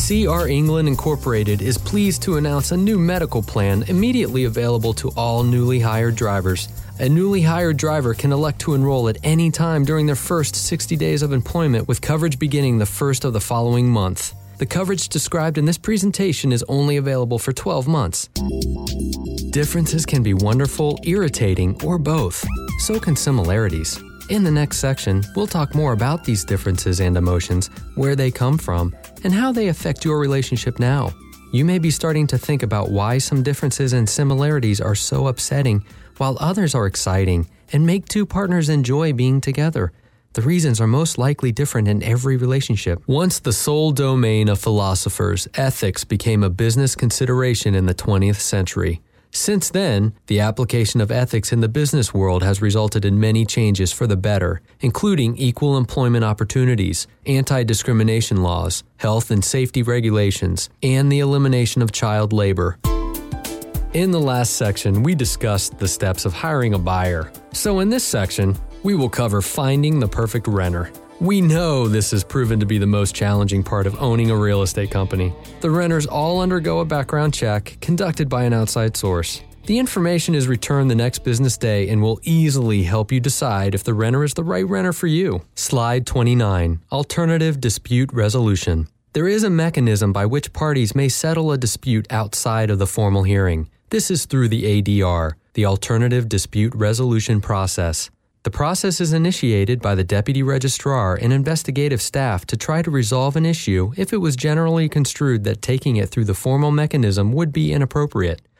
CR England Incorporated is pleased to announce a new medical plan immediately available to all newly hired drivers. A newly hired driver can elect to enroll at any time during their first 60 days of employment with coverage beginning the first of the following month. The coverage described in this presentation is only available for 12 months. Differences can be wonderful, irritating, or both. So can similarities. In the next section, we'll talk more about these differences and emotions, where they come from, and how they affect your relationship now. You may be starting to think about why some differences and similarities are so upsetting, while others are exciting and make two partners enjoy being together. The reasons are most likely different in every relationship. Once the sole domain of philosophers, ethics became a business consideration in the 20th century. Since then, the application of ethics in the business world has resulted in many changes for the better, including equal employment opportunities, anti-discrimination laws, health and safety regulations, and the elimination of child labor. In the last section, we discussed the steps of hiring a buyer. So in this section, we will cover finding the perfect renter. We know this has proven to be the most challenging part of owning a real estate company. The renters all undergo a background check conducted by an outside source. The information is returned the next business day and will easily help you decide if the renter is the right renter for you. Slide 29, Alternative Dispute Resolution. There is a mechanism by which parties may settle a dispute outside of the formal hearing. This is through the ADR, the Alternative Dispute Resolution Process. The process is initiated by the Deputy Registrar and investigative staff to try to resolve an issue if it was generally construed that taking it through the formal mechanism would be inappropriate.